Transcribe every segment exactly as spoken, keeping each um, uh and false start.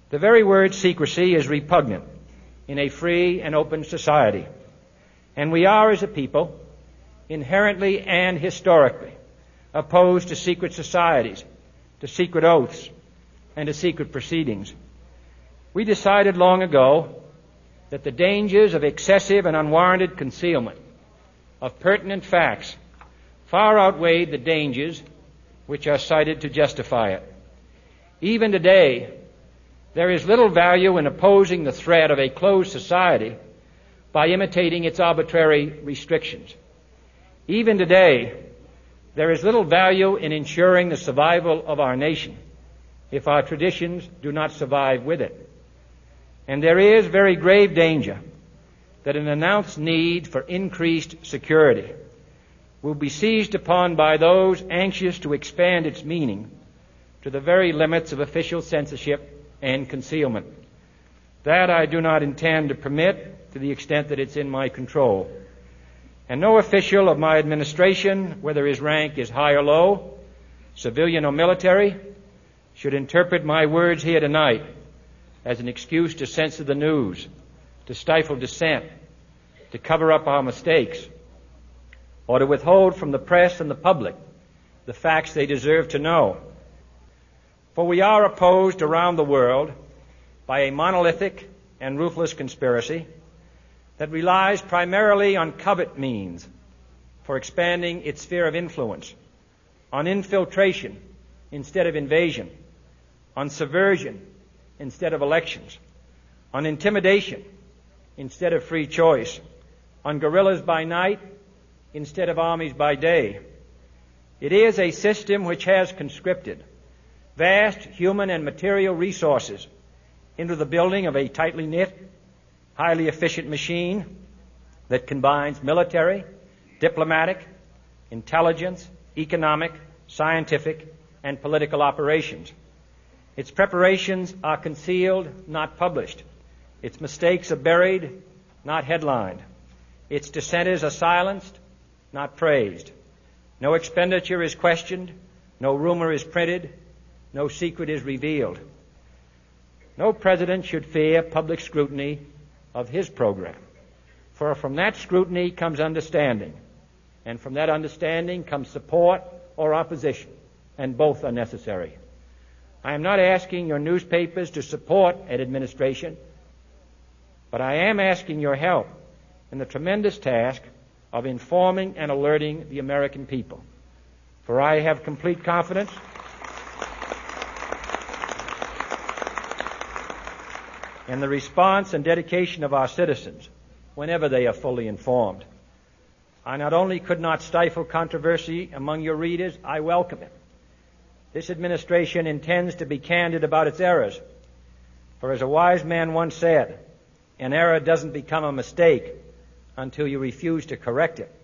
The very word secrecy is repugnant in a free and open society, and we are, as a people, inherently and historically opposed to secret societies, to secret oaths, and to secret proceedings. We decided long ago that the dangers of excessive and unwarranted concealment of pertinent facts far outweighed the dangers which are cited to justify it. Even today, there is little value in opposing the threat of a closed society by imitating its arbitrary restrictions. Even today, there is little value in ensuring the survival of our nation if our traditions do not survive with it. And there is very grave danger that an announced need for increased security will be seized upon by those anxious to expand its meaning to the very limits of official censorship and concealment. That I do not intend to permit to the extent that it's in my control. And no official of my administration, whether his rank is high or low, civilian or military, should interpret my words here tonight as an excuse to censor the news, to stifle dissent, to cover up our mistakes, or to withhold from the press and the public the facts they deserve to know. For we are opposed around the world by a monolithic and ruthless conspiracy that relies primarily on covert means for expanding its sphere of influence, on infiltration instead of invasion, on subversion instead of elections, on intimidation instead of free choice, on guerrillas by night instead of armies by day. It is a system which has conscripted vast human and material resources into the building of a tightly knit, highly efficient machine that combines military, diplomatic, intelligence, economic, scientific, and political operations. Its preparations are concealed, not published. Its mistakes are buried, not headlined. Its dissenters are silenced, not praised. No expenditure is questioned, no rumor is printed, no secret is revealed. No president should fear public scrutiny of his program, for from that scrutiny comes understanding, and from that understanding comes support or opposition, and both are necessary. I am not asking your newspapers to support an administration, but I am asking your help in the tremendous task of informing and alerting the American people. For I have complete confidence in the response and dedication of our citizens whenever they are fully informed. I not only could not stifle controversy among your readers, I welcome it. This administration intends to be candid about its errors. For as a wise man once said, an error doesn't become a mistake until you refuse to correct it.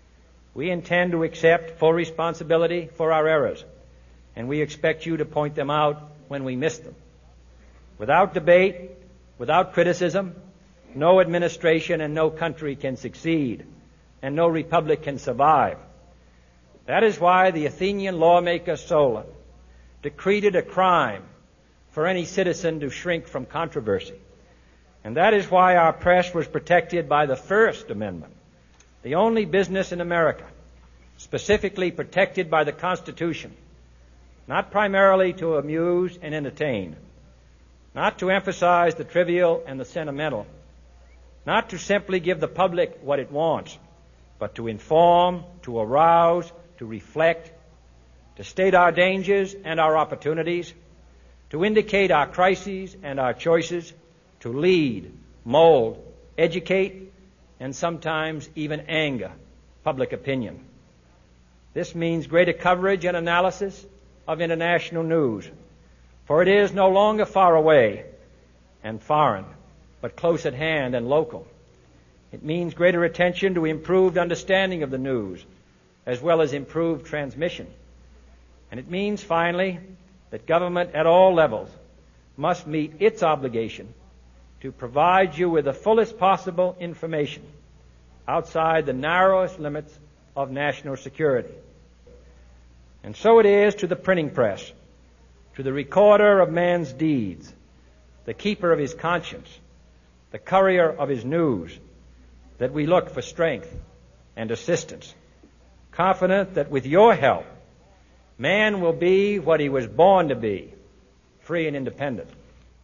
We intend to accept full responsibility for our errors, and we expect you to point them out when we miss them. Without debate, without criticism, no administration and no country can succeed, and no republic can survive. That is why the Athenian lawmaker Solon decreed it a crime for any citizen to shrink from controversy. And that is why our press was protected by the First Amendment, the only business in America specifically protected by the Constitution, not primarily to amuse and entertain, not to emphasize the trivial and the sentimental, not to simply give the public what it wants, but to inform, to arouse, to reflect, to state our dangers and our opportunities, to indicate our crises and our choices, to lead, mold, educate, and sometimes even anger public opinion. This means greater coverage and analysis of international news, for it is no longer far away and foreign, but close at hand and local. It means greater attention to improved understanding of the news, as well as improved transmission. And it means, finally, that government at all levels must meet its obligation to provide you with the fullest possible information outside the narrowest limits of national security. And so it is to the printing press, to the recorder of man's deeds, the keeper of his conscience, the courier of his news, that we look for strength and assistance, confident that with your help, man will be what he was born to be, free and independent.